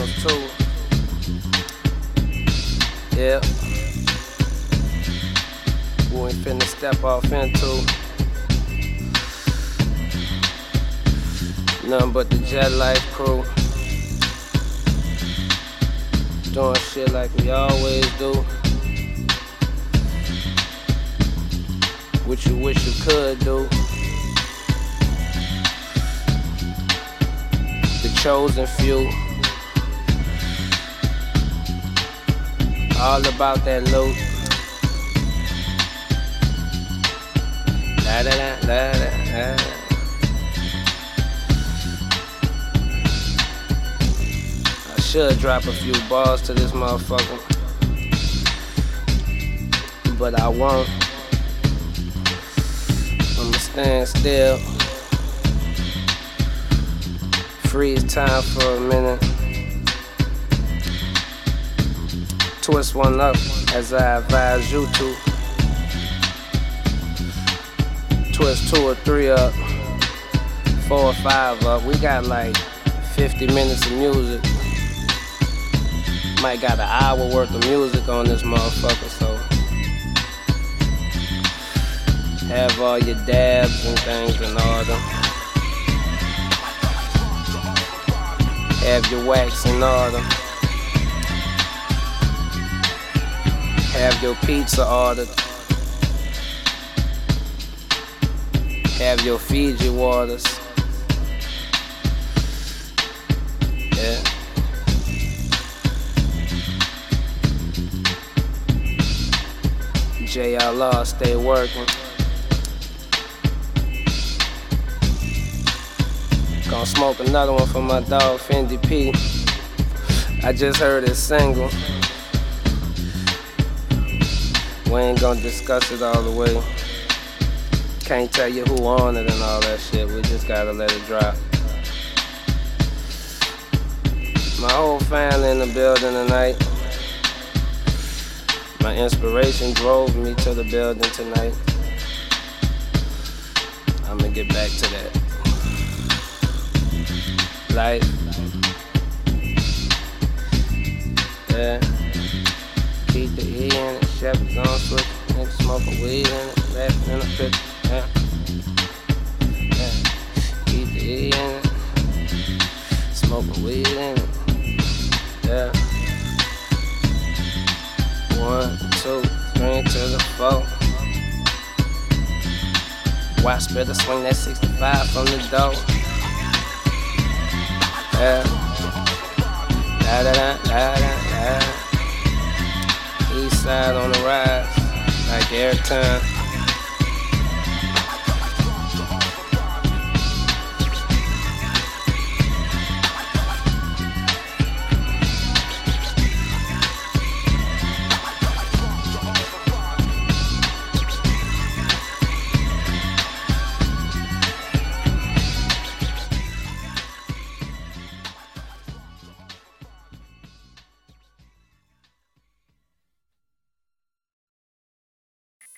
those two. Yeah. We ain't finna step off into nothing but the Jet Life crew. Doing shit like we always do. What you wish you could do. The chosen few. All about that loot. La da da da da da. I should drop a few bars to this motherfucker, but I won't. I'ma stand still. Freeze time for a minute. Twist one up as I advise you to. Twist 2 or 3 up, 4 or 5 up. We got like 50 minutes of music. Might got an hour worth of music on this motherfucker, so have all your dabs and things in order. Have your wax in order. Have your pizza ordered. Have your Fiji waters. Yeah. JLR, stay working. Gonna smoke another one for my dog Fendi P. I just heard his single. We ain't gonna discuss it all the way. Can't tell you who on it and all that shit. We just gotta let it drop. My whole family in the building tonight. My inspiration drove me to the building tonight. I'ma get back to that. Life. Yeah. Keep the E in it. Chevys on switch. Niggas smoking weed in it. Rapping in a picture. Yeah. Yeah. Keep the E in it. Smoking weed in it. Yeah. 1, 2, 3 to the 4. Watch better swing that 65 from the door. Yeah. Da da da da da da. East side on the rise, like every time.